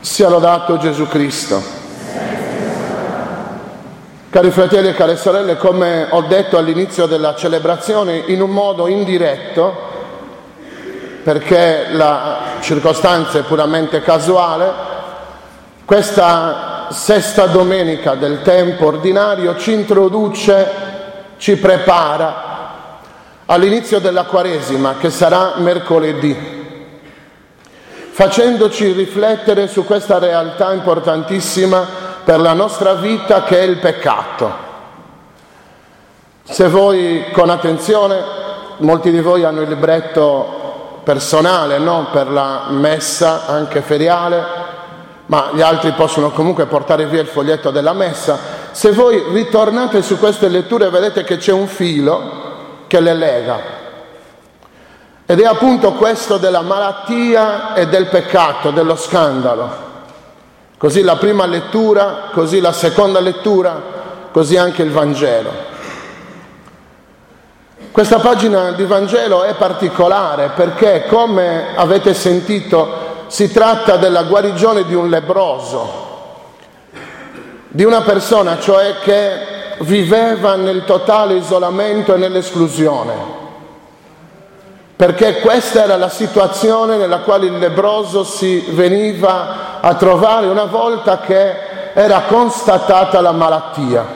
Sia lodato Gesù Cristo. Cari fratelli e care sorelle, come ho detto all'inizio della celebrazione, in un modo indiretto, perché la circostanza è puramente casuale, questa sesta domenica del tempo ordinario ci introduce, ci prepara all'inizio della Quaresima, che sarà mercoledì, facendoci riflettere su questa realtà importantissima per la nostra vita che è il peccato. Se voi con attenzione, molti di voi hanno il libretto personale, no? Per la messa anche feriale, ma gli altri possono comunque portare via il foglietto della messa. Se voi ritornate su queste letture vedete che c'è un filo che le lega. Ed è appunto questo della malattia e del peccato, dello scandalo. Così la prima lettura, così la seconda lettura, così anche il Vangelo. Questa pagina di Vangelo è particolare perché, come avete sentito, si tratta della guarigione di un lebbroso, di una persona cioè che viveva nel totale isolamento e nell'esclusione. Perché questa era la situazione nella quale il lebbroso si veniva a trovare una volta che era constatata la malattia.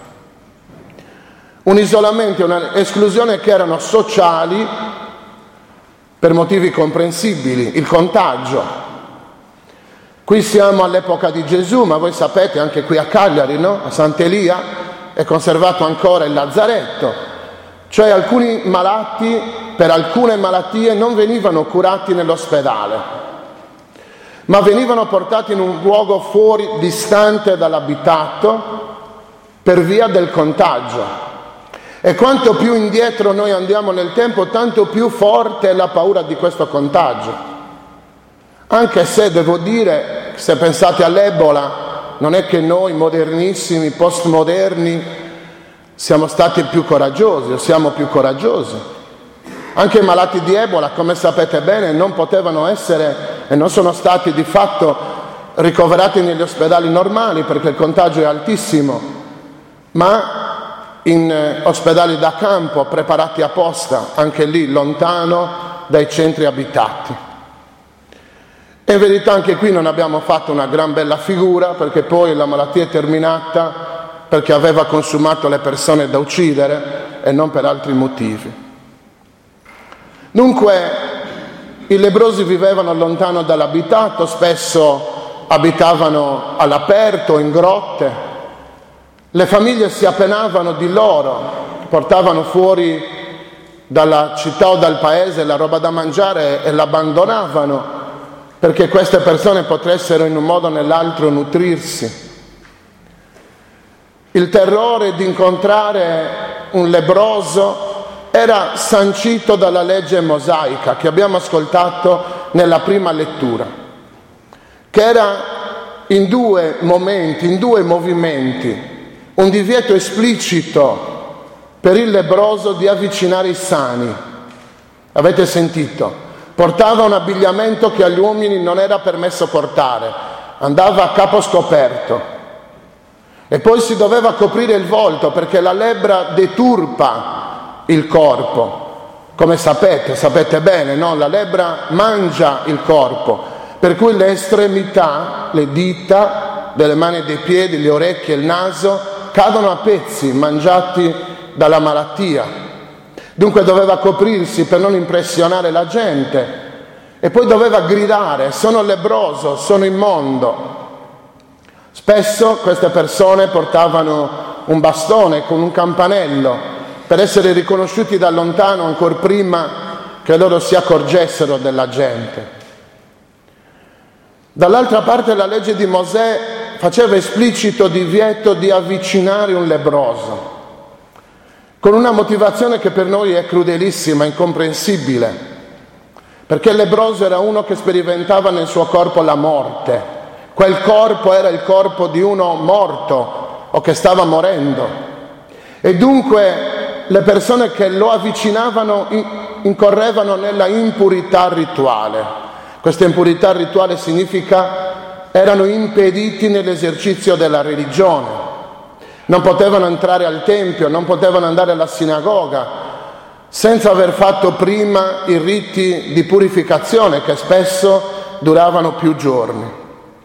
Un isolamento e un'esclusione che erano sociali per motivi comprensibili, il contagio. Qui siamo all'epoca di Gesù, ma voi sapete anche qui a Cagliari, no? A Sant'Elia è conservato ancora il lazzaretto. Cioè alcuni malati per alcune malattie non venivano curati nell'ospedale, ma venivano portati in un luogo fuori, distante dall'abitato, per via del contagio. E quanto più indietro noi andiamo nel tempo, tanto più forte è la paura di questo contagio. Anche se devo dire, se pensate all'Ebola, non è che noi modernissimi, postmoderni, siamo stati più coraggiosi o siamo più coraggiosi. Anche i malati di Ebola, come sapete bene, non potevano essere e non sono stati di fatto ricoverati negli ospedali normali perché il contagio è altissimo, ma in ospedali da campo preparati apposta, anche lì lontano dai centri abitati. E in verità anche qui non abbiamo fatto una gran bella figura perché poi la malattia è terminata perché aveva consumato le persone da uccidere e non per altri motivi. Dunque, i lebbrosi vivevano lontano dall'abitato, spesso abitavano all'aperto, in grotte. Le famiglie si appenavano di loro, portavano fuori dalla città o dal paese la roba da mangiare e l'abbandonavano perché queste persone potessero in un modo o nell'altro nutrirsi. Il terrore di incontrare un lebbroso era sancito dalla legge mosaica che abbiamo ascoltato nella prima lettura, che era in due momenti, in due movimenti, un divieto esplicito per il lebbroso di avvicinare i sani. Avete sentito? Portava un abbigliamento che agli uomini non era permesso portare, andava a capo scoperto. E poi si doveva coprire il volto perché la lebbra deturpa il corpo. Come sapete bene, no? La lebbra mangia il corpo, per cui le estremità, le dita delle mani e dei piedi, le orecchie e il naso cadono a pezzi, mangiati dalla malattia. Dunque doveva coprirsi per non impressionare la gente e poi doveva gridare: sono lebbroso, sono immondo. Spesso queste persone portavano un bastone con un campanello per essere riconosciuti da lontano ancor prima che loro si accorgessero della gente. Dall'altra parte la legge di Mosè faceva esplicito divieto di avvicinare un lebbroso, con una motivazione che per noi è crudelissima, incomprensibile, perché il lebbroso era uno che sperimentava nel suo corpo la morte. Quel corpo era il corpo di uno morto o che stava morendo. E dunque le persone che lo avvicinavano incorrevano nella impurità rituale. Questa impurità rituale significa erano impediti nell'esercizio della religione, non potevano entrare al Tempio, non potevano andare alla sinagoga, senza aver fatto prima i riti di purificazione che spesso duravano più giorni.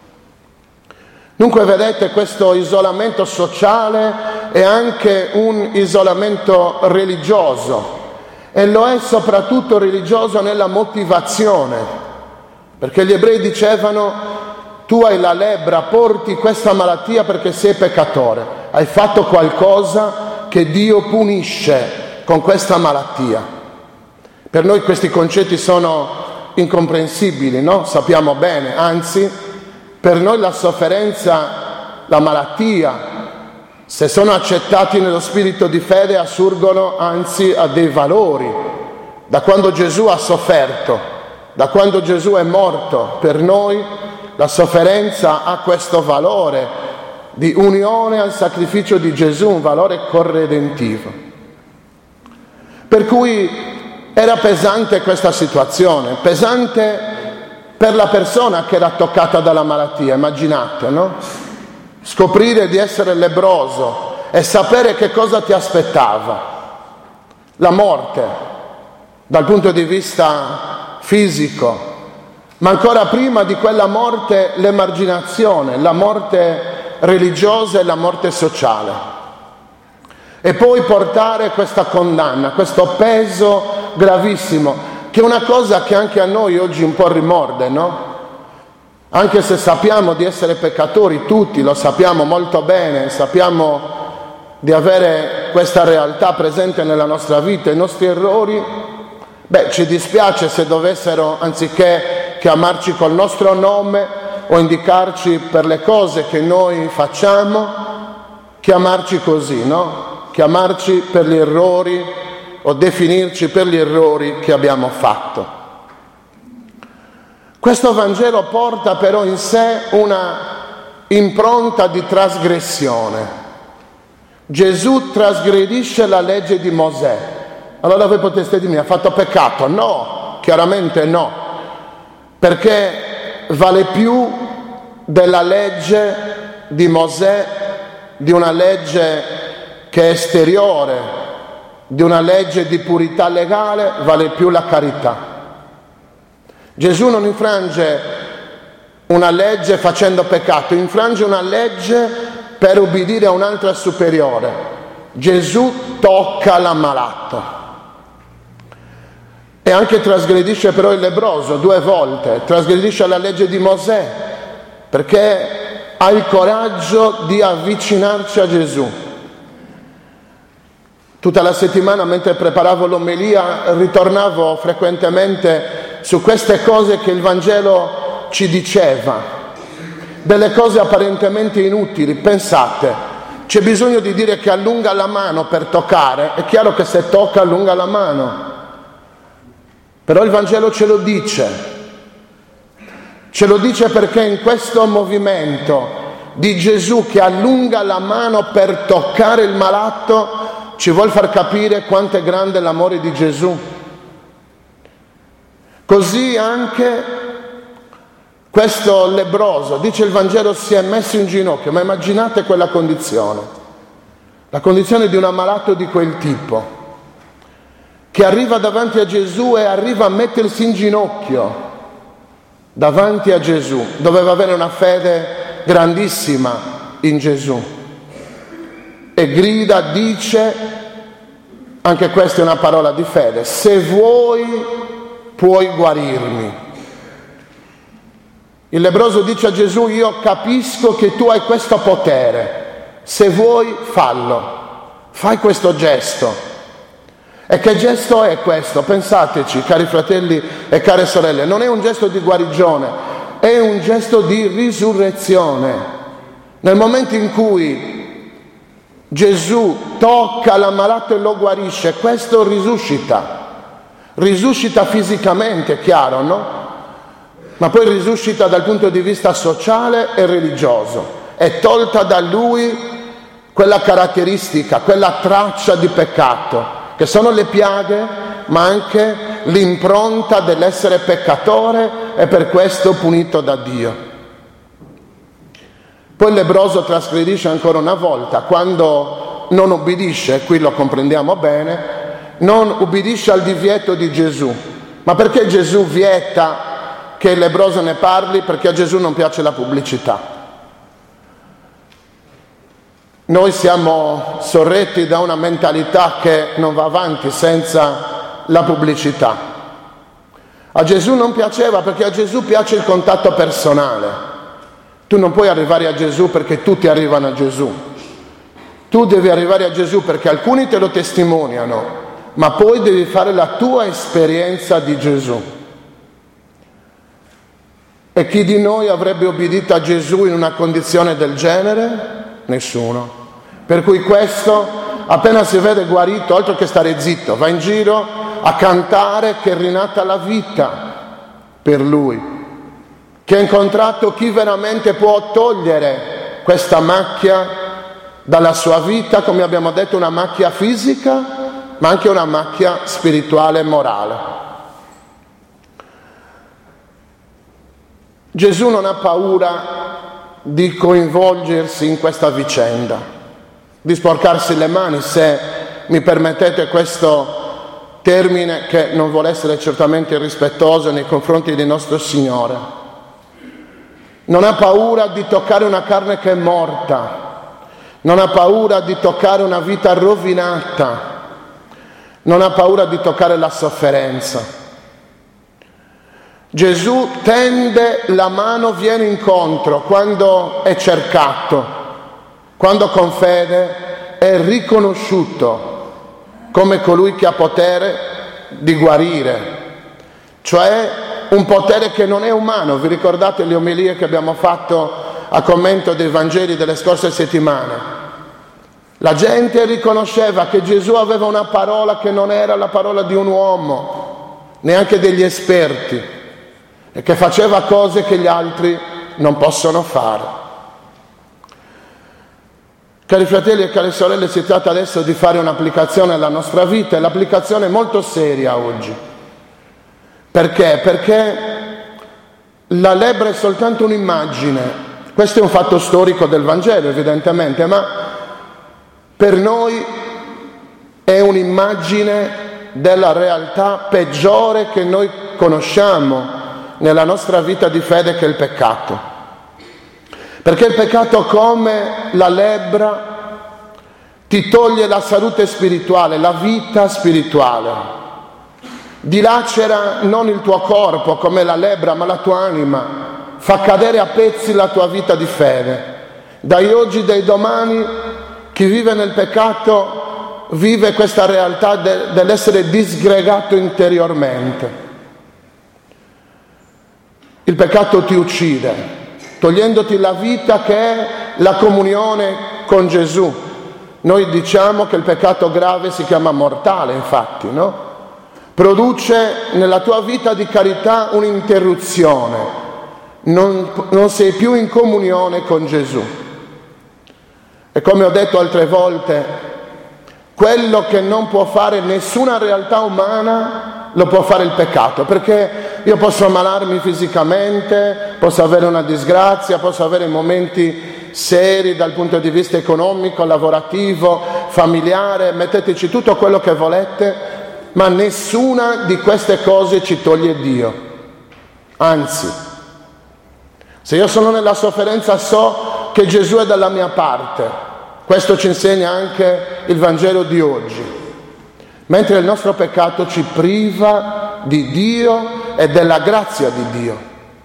Dunque vedete, questo isolamento sociale è anche un isolamento religioso, e lo è soprattutto religioso nella motivazione, perché gli ebrei dicevano: tu hai la lebbra, porti questa malattia perché sei peccatore, hai fatto qualcosa che Dio punisce con questa malattia. Per noi questi concetti sono incomprensibili, no? Sappiamo bene, anzi, per noi la sofferenza, la malattia, se sono accettati nello spirito di fede, assurgono anzi a dei valori. Da quando Gesù ha sofferto, da quando Gesù è morto, per noi la sofferenza ha questo valore di unione al sacrificio di Gesù, un valore corredentivo. Per cui era pesante questa situazione, pesante per la persona che era toccata dalla malattia, immaginate, no? Scoprire di essere lebbroso e sapere che cosa ti aspettava. La morte, dal punto di vista fisico, ma ancora prima di quella morte l'emarginazione, la morte religiosa e la morte sociale. E poi portare questa condanna, questo peso gravissimo, che è una cosa che anche a noi oggi un po' rimorde, no? Anche se sappiamo di essere peccatori, tutti lo sappiamo molto bene, sappiamo di avere questa realtà presente nella nostra vita, i nostri errori, ci dispiace se dovessero, anziché chiamarci col nostro nome o indicarci per le cose che noi facciamo, chiamarci così, no? Chiamarci per gli errori o definirci per gli errori che abbiamo fatto. Questo Vangelo porta però in sé una impronta di trasgressione. Gesù trasgredisce la legge di Mosè. Allora voi potreste dirmi: ha fatto peccato? No, chiaramente no, perché vale più della legge di Mosè, di una legge che è esteriore, di una legge di purità legale, vale più la carità. Gesù non infrange una legge facendo peccato, infrange una legge per ubbidire a un'altra superiore. Gesù tocca l'ammalato. E anche trasgredisce però il lebbroso 2 volte, trasgredisce la legge di Mosè, perché ha il coraggio di avvicinarci a Gesù. Tutta la settimana, mentre preparavo l'omelia, ritornavo frequentemente su queste cose che il Vangelo ci diceva, delle cose apparentemente inutili. Pensate, c'è bisogno di dire che allunga la mano per toccare, è chiaro che se tocca allunga la mano, però il Vangelo ce lo dice perché in questo movimento di Gesù che allunga la mano per toccare il malato ci vuol far capire quanto è grande l'amore di Gesù. Così anche questo lebbroso, dice il Vangelo, si è messo in ginocchio. Ma immaginate quella condizione, la condizione di un ammalato di quel tipo, che arriva davanti a Gesù e arriva a mettersi in ginocchio davanti a Gesù. Doveva avere una fede grandissima in Gesù. E grida, dice, anche questa è una parola di fede: se vuoi puoi guarirmi. Il lebbroso dice a Gesù: io capisco che tu hai questo potere, se vuoi fallo, fai questo gesto. E che gesto è questo? Pensateci, cari fratelli e care sorelle, non è un gesto di guarigione, è un gesto di risurrezione. Nel momento in cui Gesù tocca l'ammalato e lo guarisce, questo risuscita fisicamente, chiaro, no? Ma poi risuscita dal punto di vista sociale e religioso. È tolta da lui quella caratteristica, quella traccia di peccato, che sono le piaghe, ma anche l'impronta dell'essere peccatore e per questo punito da Dio. Poi il lebbroso trasgredisce ancora una volta, quando non ubbidisce, qui lo comprendiamo bene, non ubbidisce al divieto di Gesù. Ma perché Gesù vieta che il lebbroso ne parli? Perché a Gesù non piace la pubblicità. Noi siamo sorretti da una mentalità che non va avanti senza la pubblicità. A Gesù non piaceva perché a Gesù piace il contatto personale. Tu non puoi arrivare a Gesù perché tutti arrivano a Gesù. Tu devi arrivare a Gesù perché alcuni te lo testimoniano, ma poi devi fare la tua esperienza di Gesù. E chi di noi avrebbe obbedito a Gesù in una condizione del genere? Nessuno. Per cui questo, appena si vede guarito, oltre che stare zitto, va in giro a cantare che è rinata la vita per lui, che ha incontrato chi veramente può togliere questa macchia dalla sua vita, come abbiamo detto, una macchia fisica, ma anche una macchia spirituale e morale. Gesù non ha paura di coinvolgersi in questa vicenda, di sporcarsi le mani, se mi permettete questo termine che non vuole essere certamente irrispettoso nei confronti di nostro Signore. Non ha paura di toccare una carne che è morta, non ha paura di toccare una vita rovinata, non ha paura di toccare la sofferenza. Gesù tende la mano, viene incontro quando è cercato, quando con fede è riconosciuto come colui che ha potere di guarire, cioè un potere che non è umano. Vi ricordate le omelie che abbiamo fatto a commento dei Vangeli delle scorse settimane? La gente riconosceva che Gesù aveva una parola che non era la parola di un uomo, neanche degli esperti, e che faceva cose che gli altri non possono fare. Cari fratelli e care sorelle, si tratta adesso di fare un'applicazione alla nostra vita, e l'applicazione è molto seria oggi. Perché? Perché la lebbra è soltanto un'immagine. Questo è un fatto storico del Vangelo, evidentemente, ma per noi è un'immagine della realtà peggiore che noi conosciamo nella nostra vita di fede, che è il peccato. Perché il peccato, come la lebbra, ti toglie la salute spirituale, la vita spirituale. Dilacera non il tuo corpo come la lebbra, ma la tua anima. Fa cadere a pezzi la tua vita di fede. Dai oggi, dai domani, chi vive nel peccato vive questa realtà dell'essere disgregato interiormente. Il peccato ti uccide, togliendoti la vita che è la comunione con Gesù. Noi diciamo che il peccato grave si chiama mortale, infatti, no? Produce nella tua vita di carità un'interruzione, non sei più in comunione con Gesù. E come ho detto altre volte, quello che non può fare nessuna realtà umana lo può fare il peccato, perché io posso ammalarmi fisicamente, posso avere una disgrazia, posso avere momenti seri dal punto di vista economico, lavorativo, familiare, metteteci tutto quello che volete, ma nessuna di queste cose ci toglie Dio. Anzi, se io sono nella sofferenza so che Gesù è dalla mia parte. Questo ci insegna anche il Vangelo di oggi. Mentre il nostro peccato ci priva di Dio e della grazia di Dio.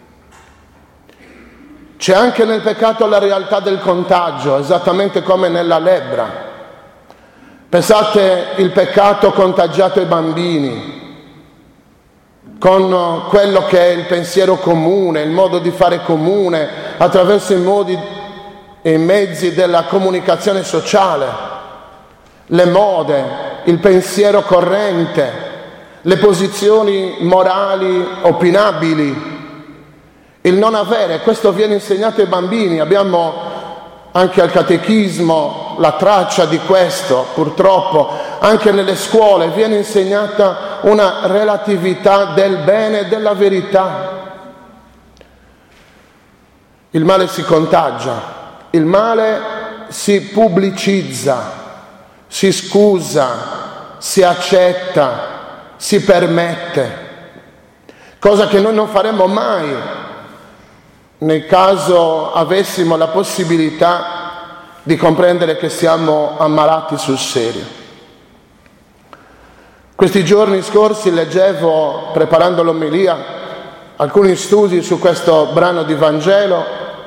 C'è anche nel peccato la realtà del contagio, esattamente come nella lebbra. Pensate, il peccato contagiato ai bambini, con quello che è il pensiero comune, il modo di fare comune, attraverso i modi e i mezzi della comunicazione sociale, le mode, il pensiero corrente, le posizioni morali opinabili, il non avere. Questo viene insegnato ai bambini. Abbiamo anche al catechismo la traccia di questo, purtroppo. Anche nelle scuole viene insegnata una relatività del bene e della verità. Il male si contagia, il male si pubblicizza, si scusa, si accetta, si permette, cosa che noi non faremmo mai nel caso avessimo la possibilità di comprendere che siamo ammalati sul serio. Questi giorni scorsi leggevo, preparando l'omelia, alcuni studi su questo brano di Vangelo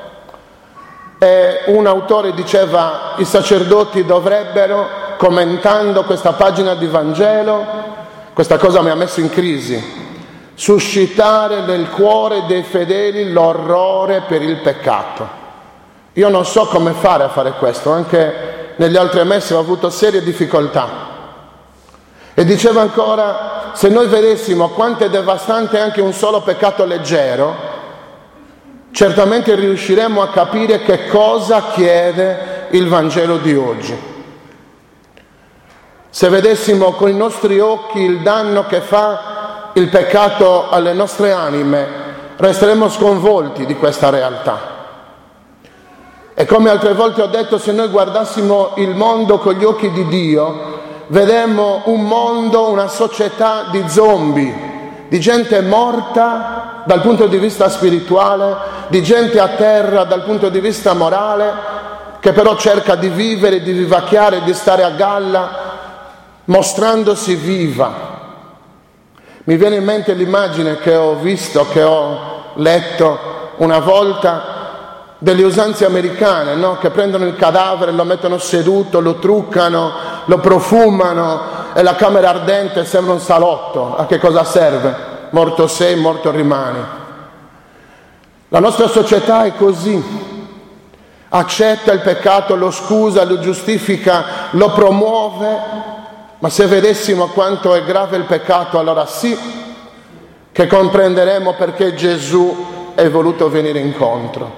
e un autore diceva: i sacerdoti dovrebbero, commentando questa pagina di Vangelo, questa cosa mi ha messo in crisi, suscitare nel cuore dei fedeli l'orrore per il peccato. Io non so come fare a fare questo, anche negli altri mesi ho avuto serie difficoltà. E diceva ancora, se noi vedessimo quanto è devastante anche un solo peccato leggero, certamente riusciremo a capire che cosa chiede il Vangelo di oggi. Se vedessimo con i nostri occhi il danno che fa il peccato alle nostre anime, resteremo sconvolti di questa realtà. E come altre volte ho detto, se noi guardassimo il mondo con gli occhi di Dio, vedemmo un mondo, una società di zombie, di gente morta dal punto di vista spirituale, di gente a terra dal punto di vista morale, che però cerca di vivere, di vivacchiare, di stare a galla, mostrandosi viva. Mi viene in mente l'immagine che ho visto, che ho letto una volta, delle usanze americane, no? Che prendono il cadavere, lo mettono seduto, lo truccano, lo profumano e la camera ardente sembra un salotto. A che cosa serve? Morto sei, morto rimani. La nostra società è così. Accetta il peccato, lo scusa, lo giustifica, lo promuove, ma se vedessimo quanto è grave il peccato, allora sì che comprenderemo perché Gesù è voluto venire incontro.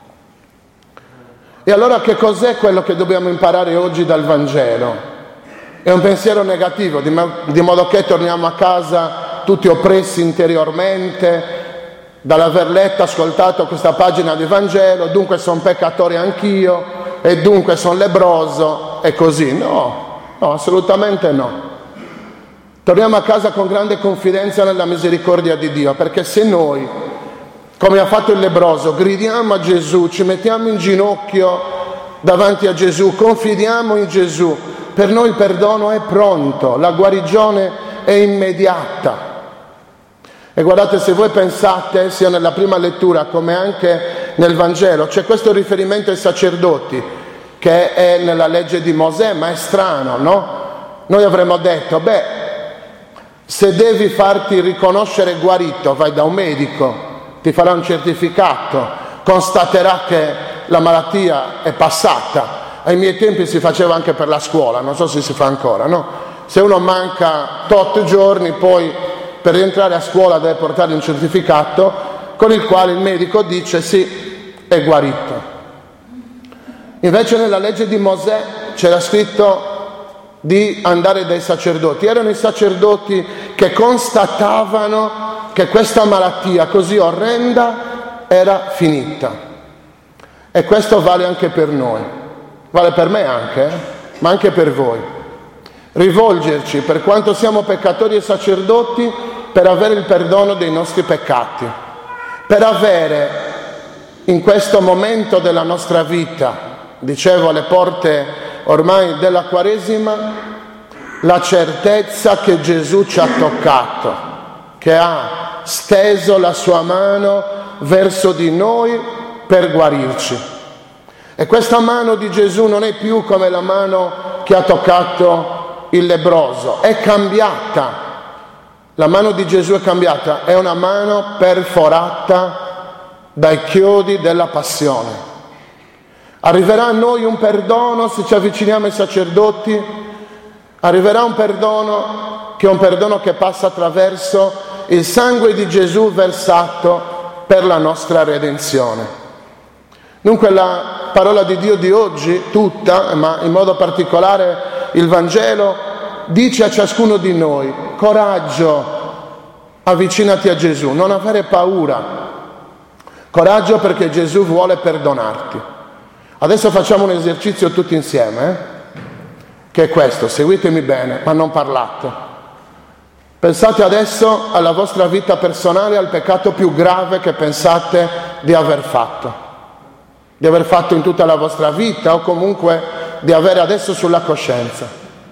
E allora che cos'è quello che dobbiamo imparare oggi dal Vangelo? È un pensiero negativo, di modo che torniamo a casa tutti oppressi interiormente dall'aver letto, ascoltato questa pagina di Vangelo, dunque sono peccatore anch'io e dunque sono lebbroso e così. No, assolutamente no. Torniamo a casa con grande confidenza nella misericordia di Dio, perché se noi, come ha fatto il lebbroso, gridiamo a Gesù, ci mettiamo in ginocchio davanti a Gesù, confidiamo in Gesù, per noi il perdono è pronto, la guarigione è immediata. E guardate, se voi pensate, sia nella prima lettura come anche nel Vangelo, c'è questo riferimento ai sacerdoti che è nella legge di Mosè, ma è strano, no? Noi avremmo detto, se devi farti riconoscere guarito, vai da un medico, ti farà un certificato, constaterà che la malattia è passata. Ai miei tempi si faceva anche per la scuola, non so se si fa ancora, no? Se uno manca tot giorni, poi per rientrare a scuola deve portare un certificato con il quale il medico dice sì, è guarito. Invece nella legge di Mosè c'era scritto di andare dai sacerdoti. Erano i sacerdoti che constatavano che questa malattia così orrenda era finita. E questo vale anche per noi, vale per me anche, ma anche per voi. Rivolgerci, per quanto siamo peccatori e sacerdoti, per avere il perdono dei nostri peccati, per avere in questo momento della nostra vita, dicevo alle porte ormai della Quaresima, la certezza che Gesù ci ha toccato, che ha steso la sua mano verso di noi per guarirci. E questa mano di Gesù non è più come la mano che ha toccato il lebbroso, è cambiata. La mano di Gesù è cambiata, è una mano perforata dai chiodi della passione. Arriverà a noi un perdono se ci avviciniamo ai sacerdoti, arriverà un perdono che passa attraverso il sangue di Gesù versato per la nostra redenzione. Dunque la parola di Dio di oggi, tutta, ma in modo particolare il Vangelo, dice a ciascuno di noi: coraggio, avvicinati a Gesù, non avere paura. Coraggio perché Gesù vuole perdonarti. Adesso facciamo un esercizio tutti insieme, che è questo, seguitemi bene, ma non parlate. Pensate adesso alla vostra vita personale, al peccato più grave che pensate di aver fatto in tutta la vostra vita o comunque di avere adesso sulla coscienza.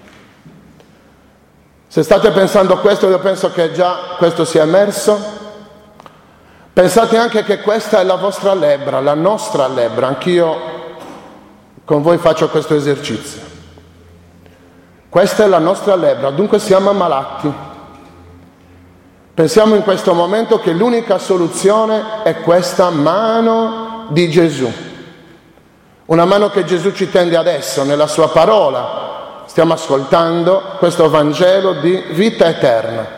Se state pensando questo, io penso che già questo sia emerso. Pensate anche che questa è la vostra lebbra, la nostra lebbra. Anch'io con voi faccio questo esercizio. Questa è la nostra lebbra, dunque siamo ammalati. Pensiamo in questo momento che l'unica soluzione è questa mano di Gesù. Una mano che Gesù ci tende adesso nella sua parola. Stiamo ascoltando questo Vangelo di vita eterna.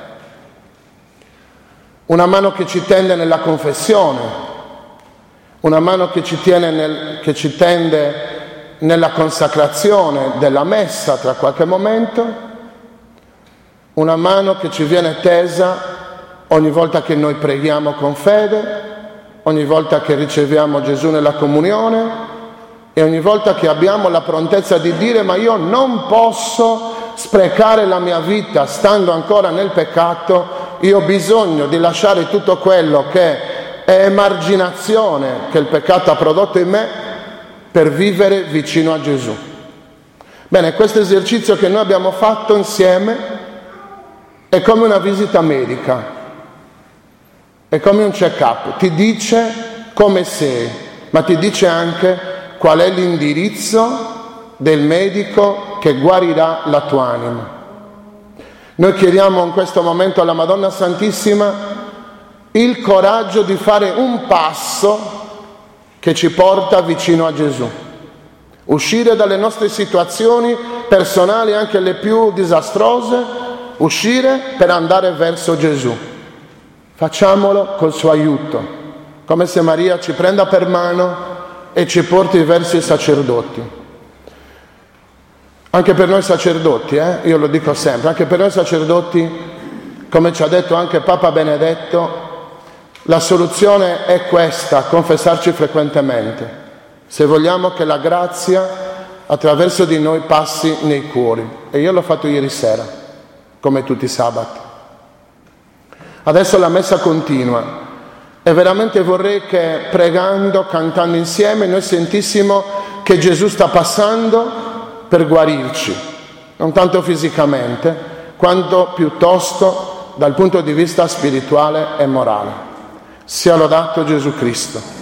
Una mano che ci tende nella confessione, una mano che ci tende nella consacrazione della messa tra qualche momento, una mano che ci viene tesa ogni volta che noi preghiamo con fede, ogni volta che riceviamo Gesù nella comunione e ogni volta che abbiamo la prontezza di dire: ma io non posso sprecare la mia vita stando ancora nel peccato, io ho bisogno di lasciare tutto quello che è emarginazione che il peccato ha prodotto in me per vivere vicino a Gesù. Bene, questo esercizio che noi abbiamo fatto insieme è come una visita medica, è come un check-up, ti dice come sei, ma ti dice anche qual è l'indirizzo del medico che guarirà la tua anima. Noi chiediamo in questo momento alla Madonna Santissima il coraggio di fare un passo che ci porta vicino a Gesù. Uscire dalle nostre situazioni personali, anche le più disastrose, uscire per andare verso Gesù. Facciamolo col suo aiuto, come se Maria ci prenda per mano e ci porti verso i sacerdoti. Anche per noi sacerdoti, io lo dico sempre, anche per noi sacerdoti, come ci ha detto anche Papa Benedetto, la soluzione è questa: confessarci frequentemente, se vogliamo che la grazia attraverso di noi passi nei cuori. E io l'ho fatto ieri sera, come tutti i sabati. Adesso la messa continua e veramente vorrei che pregando, cantando insieme, noi sentissimo che Gesù sta passando per guarirci, non tanto fisicamente, quanto piuttosto dal punto di vista spirituale e morale. Sia lodato Gesù Cristo.